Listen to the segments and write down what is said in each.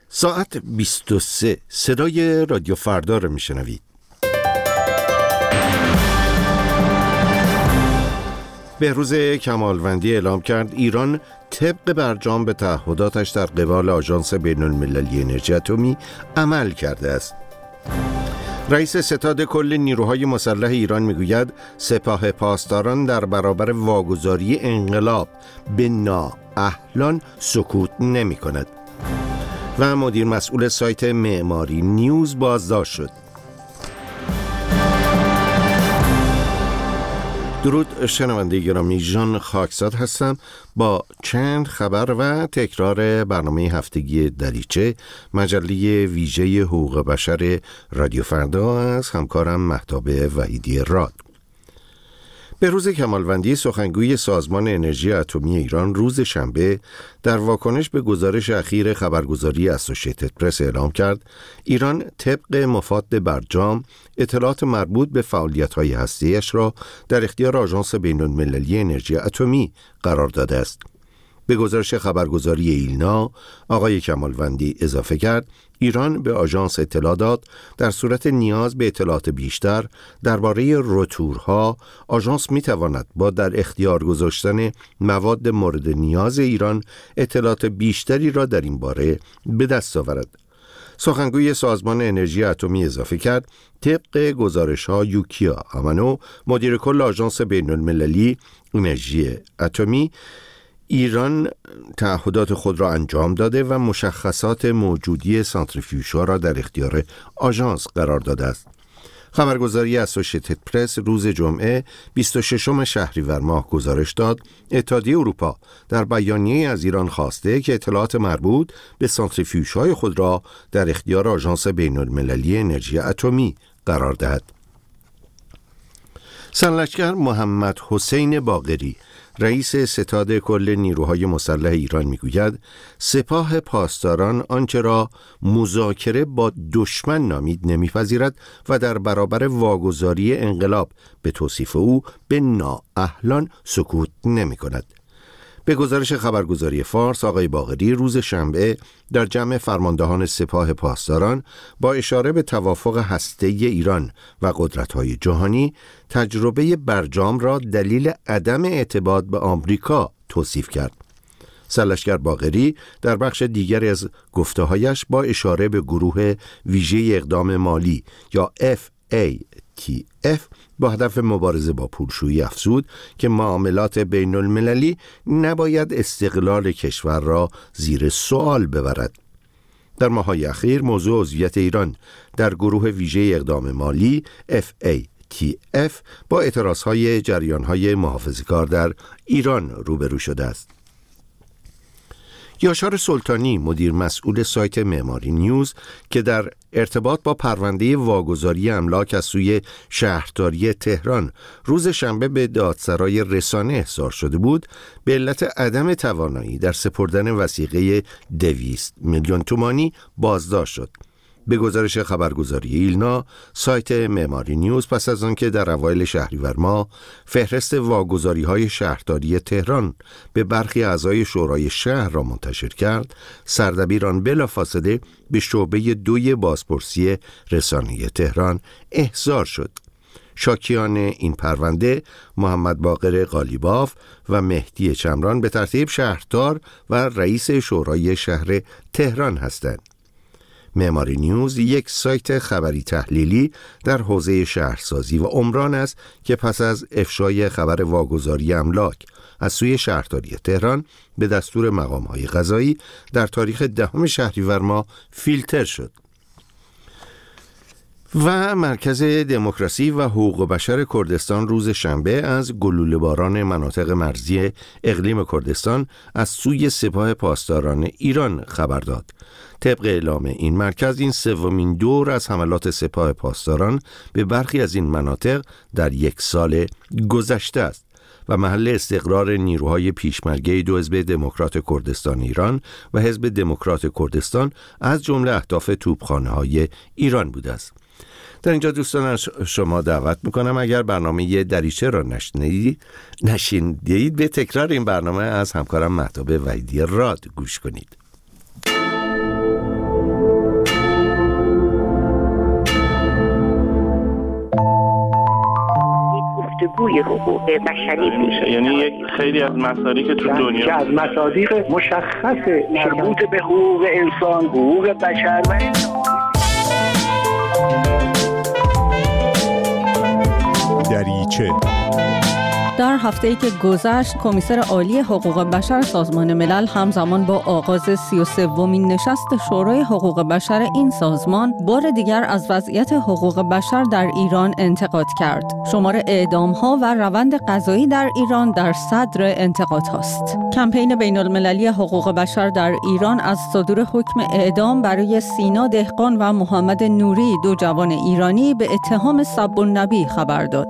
ساعت 23 صدای رادیو فردا رو میشنوید. بهروز کمالوندی اعلام کرد ایران طبق برجام به تعهداتش در قبال آژانس بین‌المللی انرژی اتمی عمل کرده است. رئیس ستاد کل نیروهای مسلح ایران میگوید سپاه پاسداران در برابر واگذاری انقلاب به نااهلان سکوت نمی کند. و مدیر مسئول سایت معماری نیوز بازداشت شد. درود شنونده گرامی، ژان خاکزاد هستم با چند خبر و تکرار برنامه هفتگی دریچه مجله ویژه حقوق بشر رادیو فردا از همکارم مهتاب وحیدی راد. بهروز کمالوندی سخنگوی سازمان انرژی اتمی ایران روز شنبه در واکنش به گزارش اخیر خبرگزاری اسوسییتد پرس اعلام کرد ایران طبق مفاد برجام اطلاعات مربوط به فعالیت‌های هسته‌ایش را در اختیار آژانس بین‌المللی انرژی اتمی قرار داده است. به گزارش خبرگزاری ایلنا آقای کمالوندی اضافه کرد ایران به آژانس اطلاع داد در صورت نیاز به اطلاعات بیشتر درباره روتورها آژانس می‌تواند با در اختیار گذاشتن مواد مورد نیاز ایران اطلاعات بیشتری را در این باره به دست آورد. سخنگوی سازمان انرژی اتمی اضافه کرد طبق گزارش‌ها یوکیا آمانو مدیر کل آژانس بین‌المللی انرژی اتمی ایران تعهدات خود را انجام داده و مشخصات موجودی سانتریفیوژها را در اختیار آژانس قرار داده است. خبرگزاری اسوسییتد پرس روز جمعه 26 شهریور ماه گزارش داد اتحادیه اروپا در بیانیه از ایران خواسته که اطلاعات مربوط به سانتریفیوژهای خود را در اختیار آژانس بین‌المللی انرژی اتمی قرار دهد. سرلشکر محمد حسین باقری رئیس ستاد کل نیروهای مسلح ایران میگوید سپاه پاسداران آنچه را مذاکره با دشمن نامید نمیپذیرد و در برابر واگذاری انقلاب به توصیف او به نااهلان سکوت نمی کند. به گزارش خبرگزاری فارس آقای باقری روز شنبه در جمع فرماندهان سپاه پاسداران با اشاره به توافق هسته‌ای ایران و قدرت‌های جهانی تجربه برجام را دلیل عدم اعتماد به آمریکا توصیف کرد. سرلشکر باقری در بخش دیگری از گفته‌هایش با اشاره به گروه ویژه اقدام مالی یا FATF با هدف مبارزه با پولشویی افزود که معاملات بین المللی نباید استقلال کشور را زیر سوال ببرد. در ماه‌های اخیر موضوع عضویت ایران در گروه ویژه اقدام مالی FATF با اعتراضهای جریان‌های محافظه‌کار در ایران روبرو شده است. یاشار سلطانی مدیر مسئول سایت معماری نیوز که در ارتباط با پرونده واگذاری املاک از سوی شهرداری تهران روز شنبه به دادسرای رسانه احضار شده بود به علت عدم توانایی در سپردن وثیقه 200 میلیون تومانی بازداشت شد. به گزارش خبرگزاری ایلنا سایت معماری نیوز پس از آنکه در اوایل شهریور ماه فهرست واگذاری‌های شهرداری تهران به برخی اعضای شورای شهر را منتشر کرد، سردبیر آن بلافاصله به شعبه 2 بازپرسی رسانه تهران احضار شد. شاکیان این پرونده محمد باقر قالیباف و مهدی چمران به ترتیب شهردار و رئیس شورای شهر تهران هستند. معماری نیوز یک سایت خبری تحلیلی در حوزه شهرسازی و عمران است که پس از افشای خبر واگذاری املاک از سوی شهرداری تهران به دستور مقام‌های قضایی در تاریخ 10 شهریور ماه فیلتر شد. و مرکز دموکراسی و حقوق بشر کردستان روز شنبه از گلوله‌باران مناطق مرزی اقلیم کردستان از سوی سپاه پاسداران ایران خبر داد. طبق اعلام این مرکز این سومین دور از حملات سپاه پاسداران به برخی از این مناطق در یک سال گذشته است و محل استقرار نیروهای پیشمرگه 2 حزب دموکرات کردستان ایران و حزب دموکرات کردستان از جمله اهداف توپخانه‌های ایران بوده است. در اینجا دوستان از شما دعوت میکنم اگر برنامه دریچه را نشنیدید به تکرار این برنامه از همکارم مهتاب وحیدی راد گوش کنید. روی حقوق بشری میشه. یعنی یک خیلی از مصادیق که تو دنیا که از مصادیق مشخص مربوط به حقوق انسان، حقوق بشر و دریچه. در هفته‌ای که گذشت، کمیسر عالی حقوق بشر سازمان ملل همزمان با آغاز 33مین نشست شورای حقوق بشر این سازمان بار دیگر از وضعیت حقوق بشر در ایران انتقاد کرد. شمار اعدام‌ها و روند قضایی در ایران در صدر انتقادهاست. کمپین بین‌المللی حقوق بشر در ایران از صدور حکم اعدام برای سینا دهقان و محمد نوری، دو جوان ایرانی به اتهام سب النبی خبر داد.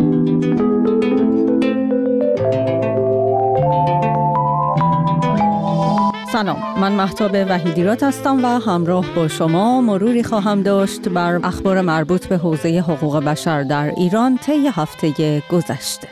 سلام، من مهتاب وحیدیراد هستم و همراه با شما مروری خواهم داشت بر اخبار مربوط به حوزه حقوق بشر در ایران طی هفته گذشته.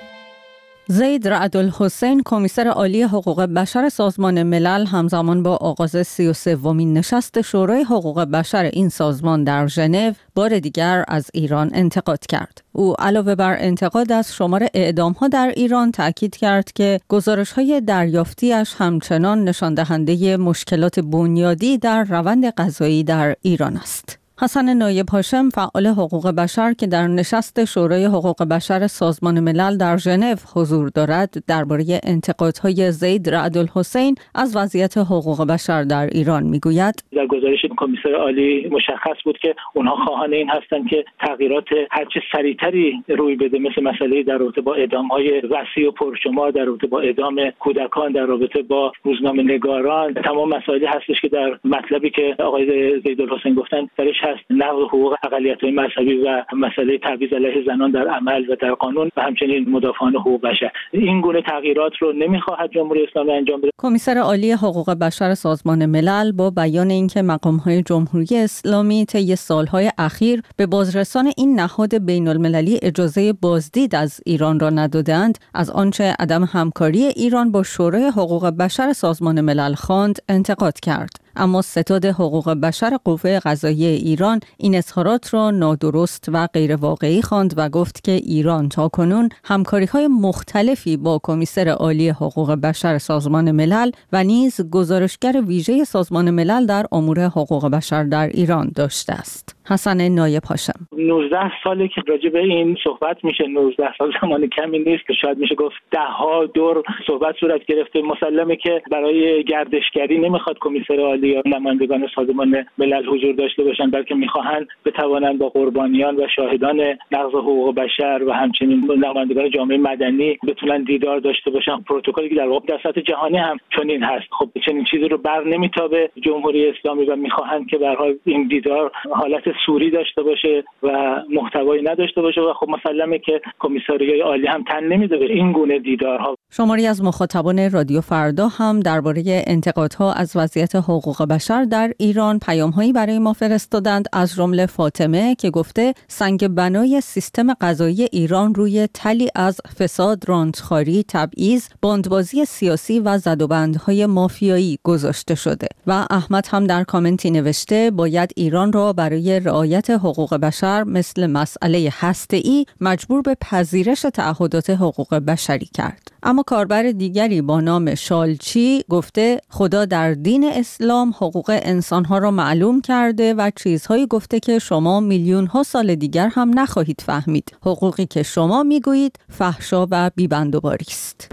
زید رعد الحسین، کمیسر عالی حقوق بشر سازمان ملل، همزمان با آغاز 33مین نشست شورای حقوق بشر این سازمان در ژنو بار دیگر از ایران انتقاد کرد. او علاوه بر انتقاد از شمار اعدام‌ها در ایران تأکید کرد که گزارش‌های دریافتی‌اش همچنان نشان دهنده مشکلات بنیادی در روند قضایی در ایران است. حسن نایب هاشم، فعال حقوق بشر که در نشست شورای حقوق بشر سازمان ملل در ژنو حضور دارد، درباره انتقادهای زید رعد الحسین از وضعیت حقوق بشر در ایران میگوید: در گزارش کمیسر عالی مشخص بود که اونها خواهان این هستند که تغییرات هرچه سریعتری روی بده، مثل مسئله در رابطه با اعدام‌های وسیع و پرشمار، در رابطه با اعدام کودکان، در رابطه با روزنامه‌نگاران، تمام مسائلی هستش که در مطلبی که آقای زید الحسین گفتن درش نقض حقوق اقلیت‌های مذهبی و مسئله تبعیض علیه زنان در عمل و در قانون و همچنین مدافعان حقوق بشر. این گونه تغییرات رو نمی‌خواهد جمهوری اسلامی انجام بده. کمیسر عالی حقوق بشر سازمان ملل با بیان اینکه مقام‌های جمهوری اسلامی طی سال‌های اخیر به بازرسان این نهاد بین‌المللی اجازه بازدید از ایران را ندادند، از آنچه عدم همکاری ایران با شورای حقوق بشر سازمان ملل خواند انتقاد کرد. اما ستاد حقوق بشر قوه قضاییه ایران این اظهارات را نادرست و غیر واقعی خواند و گفت که ایران تاکنون همکاری‌های مختلفی با کمیسر عالی حقوق بشر سازمان ملل و نیز گزارشگر ویژه سازمان ملل در امور حقوق بشر در ایران داشته است. حسن نایب هاشم: 19 ساله که راجع به این صحبت میشه. 19 سال زمان کمی نیست که شاید میشه گفت ده ها دور صحبت صورت گرفته. مسلمه که برای گردشگری نمیخواد کمیسر عالی یا نمایندگان سازمان ملل حضور داشته باشن، بلکه میخواهند بتوانند با قربانیان و شاهدان نقض حقوق بشر و همچنین نمایندگان جامعه مدنی بتونن دیدار داشته باشن. پروتکلی که در واقع در سطح جهانی هم چنین هست. خب چنین چیزی رو بر نمیتابه جمهوری اسلامی و میخواهند که به هر حال این دیدار حالت سوری داشته باشه و محتوایی نداشته باشه و خب مسلمه که کمیساریای عالی هم تن نمیده به این گونه دیدارها. شماری از مخاطبان رادیو فردا هم درباره انتقادها از وضعیت حقوق بشر در ایران پیام‌هایی برای ما فرستادند، از جمله فاطمه که گفته سنگ بنای سیستم قضایی ایران روی تلی از فساد، رانتخواری، تبعیض، باندبازی سیاسی و زدوبندهای مافیایی گذاشته شده. و احمد هم در کامنتی نوشته باید ایران را برای رعایت حقوق بشر مثل مسئله هسته‌ای مجبور به پذیرش تعهدات حقوق بشری کرد. اما کاربر دیگری با نام شالچی گفته خدا در دین اسلام حقوق انسانها را معلوم کرده و چیزهایی گفته که شما میلیون‌ها سال دیگر هم نخواهید فهمید. حقوقی که شما میگویید فحشا و بی‌بندوباری است.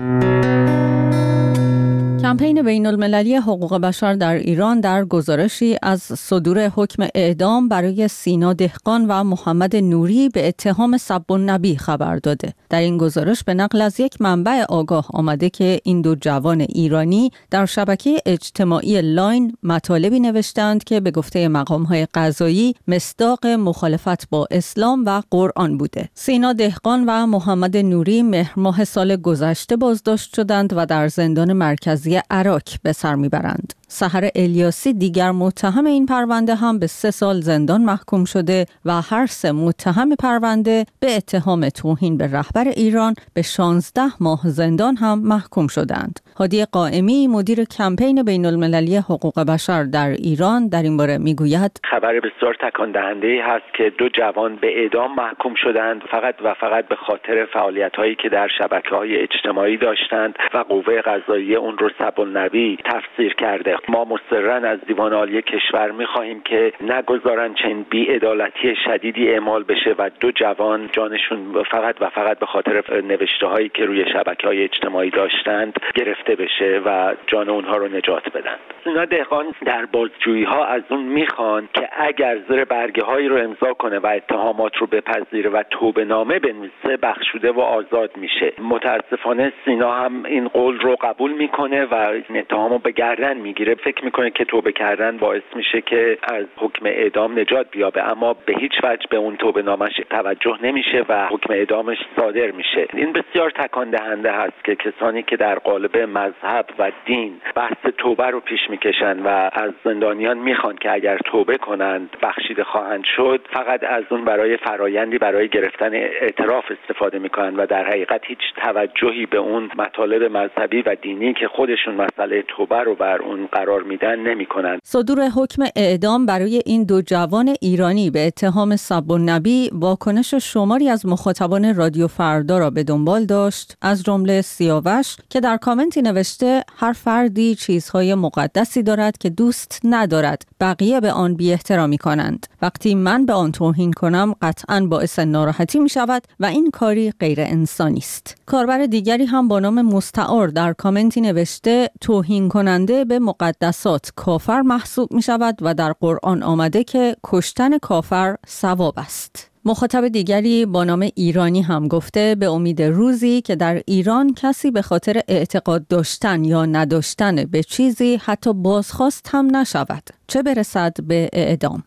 کمپین بین‌المللی حقوق بشر در ایران در گزارشی از صدور حکم اعدام برای سینا دهقان و محمد نوری به اتهام سب النبی خبر داده. در این گزارش به نقل از یک منبع آگاه آمده که این دو جوان ایرانی در شبکه اجتماعی لاین مطالبی نوشتند که به گفته مقام‌های قضایی مصداق مخالفت با اسلام و قرآن بوده. سینا دهقان و محمد نوری مهر ماه سال گذشته بازداشت شدند و در زندان مرکزی عراق به سر میبرند. سحر الیاسی دیگر متهم این پرونده هم به 3 سال زندان محکوم شده و هر 3 متهم پرونده به اتهام توهین به رهبر ایران به 16 ماه زندان هم محکوم شدند. هادی قائمی مدیر کمپین بین‌المللی حقوق بشر در ایران در این باره میگوید خبر بسیار تکان دهنده هست که 2 جوان به اعدام محکوم شدند فقط به خاطر فعالیت‌هایی که در شبکه‌های اجتماعی داشتند و قوه قضاییه اون رو سب‌النبی تفسیر کرده. ما مصرراً از دیوان عالی کشور می‌خواهیم که نگذارن چنین بی‌عدالتی شدیدی اعمال بشه و 2 جوان جانشون فقط به خاطر نوشته‌هایی که روی شبکه‌های اجتماعی داشتند گرفته بشه و جان اونها رو نجات بدن. اینا دهقان در بازجویی‌ها از اون میخوان که اگر زیر برگه‌هایی رو امضا کنه و اتهامات رو بپذیره و توبه‌نامه بنویسه بخشوده و آزاد میشه. متاسفانه سینا هم این قول رو قبول میکنه و اتهامو به گردن میگیره. فکر میکنه که توبه کردن باعث میشه که از حکم اعدام نجات بیابه، اما به هیچ وجه به اون توبه‌نامه‌اش توجه نمیشه و حکم اعدامش صادر میشه. این بسیار تکان دهنده هست که کسانی که در قالب مذهب و دین بحث توبه رو پیش میکشن و از زندانیان میخوان که اگر توبه کنند بخشیده خواهند شد، فقط از اون برای فرایندی برای گرفتن اعتراف استفاده میکنن و در حقیقت هیچ توجهی به اون مطالب مذهبی و دینی که خودشون مسئله توبه رو بر اون قرار میدن نمیکنن. صدور حکم اعدام برای این 2 جوان ایرانی به اتهام سب‌النبی واکنش شماری از مخاطبان رادیو فردا را به دنبال داشت، از جمله سیاوش که در کامنتی نوشته هر فردی چیزهای مقدسی دارد که دوست ندارد بقیه به آن بی‌احترامی کنند. وقتی من به آن توهین کنم قطعاً باعث ناراحتی می شود و این کاری غیر انسانی است. کاربر دیگری هم با نام مستعار در کامنتی نوشته توهین کننده به مقدسات کافر محسوب می شود و در قرآن آمده که کشتن کافر ثواب است. مخاطب دیگری با نام ایرانی هم گفته به امید روزی که در ایران کسی به خاطر اعتقاد داشتن یا نداشتن به چیزی حتی بازخواست هم نشود، چه برسد به اعدام.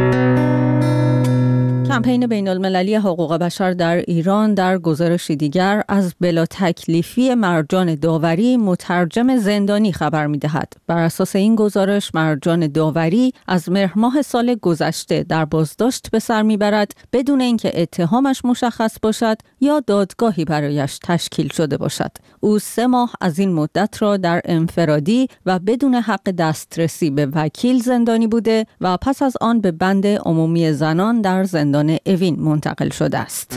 کمپین بین‌المللی حقوق بشر در ایران در گزارشی دیگر از بلا تکلیفی مرجان داوری مترجم زندانی خبر می‌دهد. بر اساس این گزارش مرجان داوری از مهر ماه سال گذشته در بازداشت به سر می‌برد بدون اینکه اتهامش مشخص باشد یا دادگاهی برایش تشکیل شده باشد. او 3 ماه از این مدت را در انفرادی و بدون حق دسترسی به وکیل زندانی بوده و پس از آن به بند عمومی زنان در زندان اوین منتقل شده است.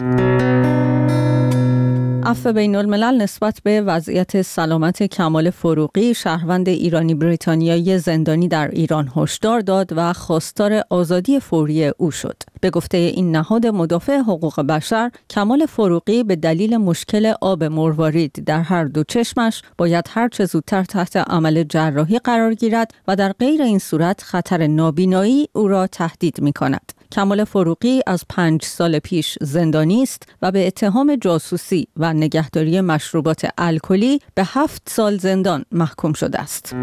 عفو بین‌الملل نسبت به وضعیت سلامت کمال فروغی شهروند ایرانی بریتانیایی زندانی در ایران هشدار داد و خواستار آزادی فوری او شد. به گفته این نهاد مدافع حقوق بشر، کمال فروغی به دلیل مشکل آب مروارید در هر 2 چشمش باید هر چه زودتر تحت عمل جراحی قرار گیرد و در غیر این صورت خطر نابینایی او را تهدید می‌کند. کمال فروغی از 5 سال پیش زندانی است و به اتهام جاسوسی و نگهداری مشروبات الکلی به 7 سال زندان محکوم شده است.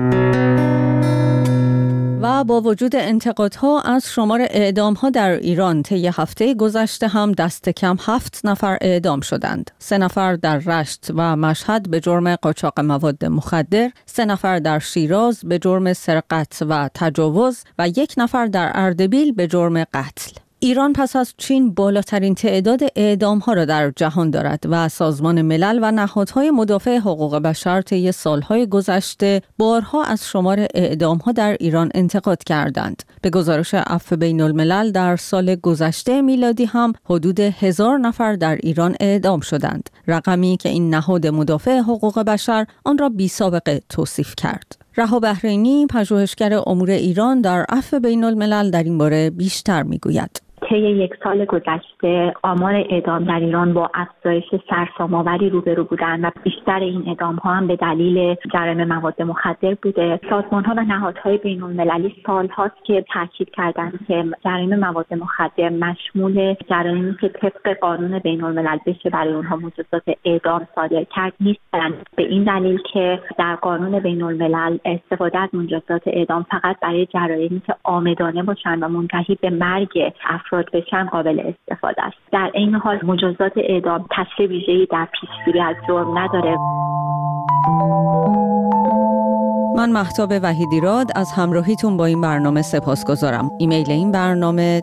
و با وجود انتقادها از شمار اعدام‌ها در ایران طی هفته گذشته هم دست کم 7 نفر اعدام شدند. 3 نفر در رشت و مشهد به جرم قاچاق مواد مخدر، 3 نفر در شیراز به جرم سرقت و تجاوز و 1 نفر در اردبیل به جرم قتل. ایران پس از چین بالاترین تعداد اعدام‌ها را در جهان دارد و سازمان ملل و نهادهای مدافع حقوق بشر طی سالهای گذشته بارها از شمار اعدام‌ها در ایران انتقاد کردند. به گزارش عفو بین‌الملل در سال گذشته میلادی هم حدود 1000 نفر در ایران اعدام شدند، رقمی که این نهاد مدافع حقوق بشر آن را بی‌سابقه توصیف کرد. رها بحرینی، پژوهشگر امور ایران در عفو بین‌الملل در این باره بیشتر میگوید. طی 1 سال گذشته آمار اعدام در ایران با افزایش سرسام‌آوری روبرو بودند و بیشتر این اعدام‌ها هم به دلیل جرایم مواد مخدر بوده. سازمان‌ها و نهادهای بین‌المللی سال‌هاست که تاکید کردند که جرایم مواد مخدر مشمول جرایمی که طبق قانون بین‌الملل بشه برای اونها مجازات اعدام صادر کرد نیستند. به این دلیل که در قانون بین‌الملل استفاده از مجازات اعدام فقط برای جرایمی که عامدانه باشند و منتهی به مرگ افراد بشن قابل استفاده است. در این حال مجازات اعدام تاثیر ویژه‌ای در پیشگیری از جرم نداره. من مهتاب وحیدیراد از همراهیتون با این برنامه سپاسگزارم. ایمیل این برنامه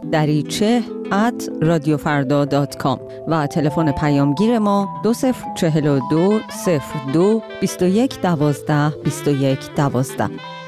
dariche@radiofarda.com و تلفن پیامگیر ما 2042 02 21 12 21 12.